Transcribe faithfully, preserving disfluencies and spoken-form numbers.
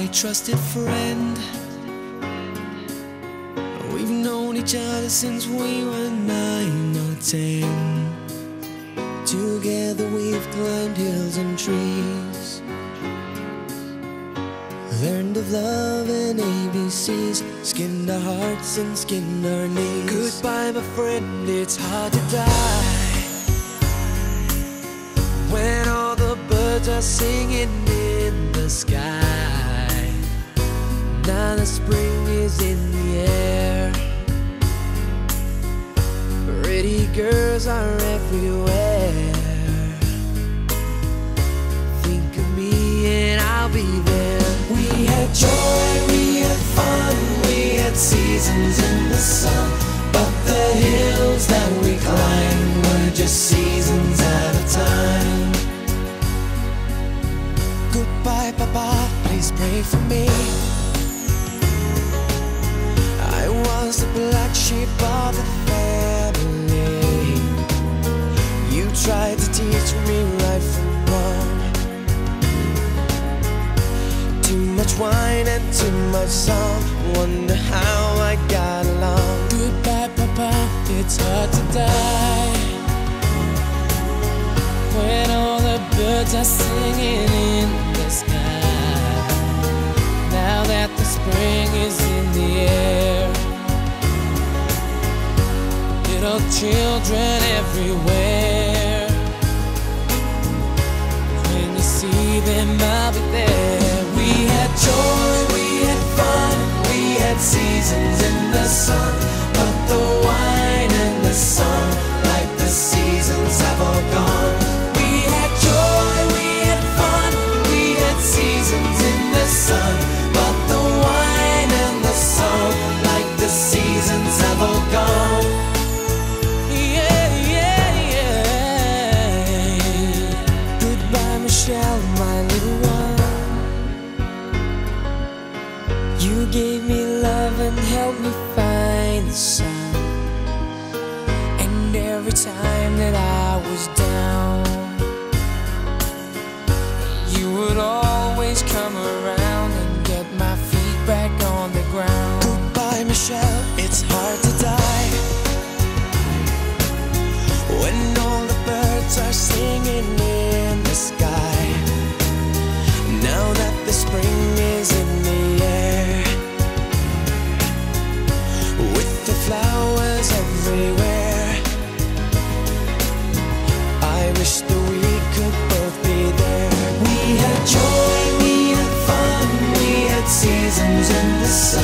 my trusted friend. We've known each other since we were nine or ten. Together we've climbed hills and trees, learned of love and A B Cs, skinned our hearts and skinned our knees. Goodbye, my friend, it's hard to die when all the birds are singing in the sky. Now the spring is in the air, pretty girls are everywhere. Think of me and I'll be there. We had joy, we had fun, we had seasons in the sun, but the hills that we climbed were just seasons at a time. Goodbye, Papa, please pray for me. I was the black sheep of the family. You tried to teach me right from wrong. Too much wine and too much song, wonder how I got along. Goodbye, Papa, it's hard to die when all the birds are singing in the sky. Now that the spring is in the air, little children everywhere. When you see them, I'll be there. We had joy, we had fun, we had seasons in the sun, but the wine and the sun, like the seasons, have all gone. We had joy, we had fun, we had seasons in the sun, but the wine and the sun, like the seasons, have all gone. Yeah, yeah, yeah. Goodbye, Michelle, my little one. You gave me love and helped me find the sun. And every time that I was down, you would always come around and get my feet back on the ground. Goodbye, Michelle, it's hard to die when all the birds are singing in the sky. Now that the spring is in the air, with the flowers everywhere, I wish that we could both be there. We had joy, we had fun, we had seasons in the sun,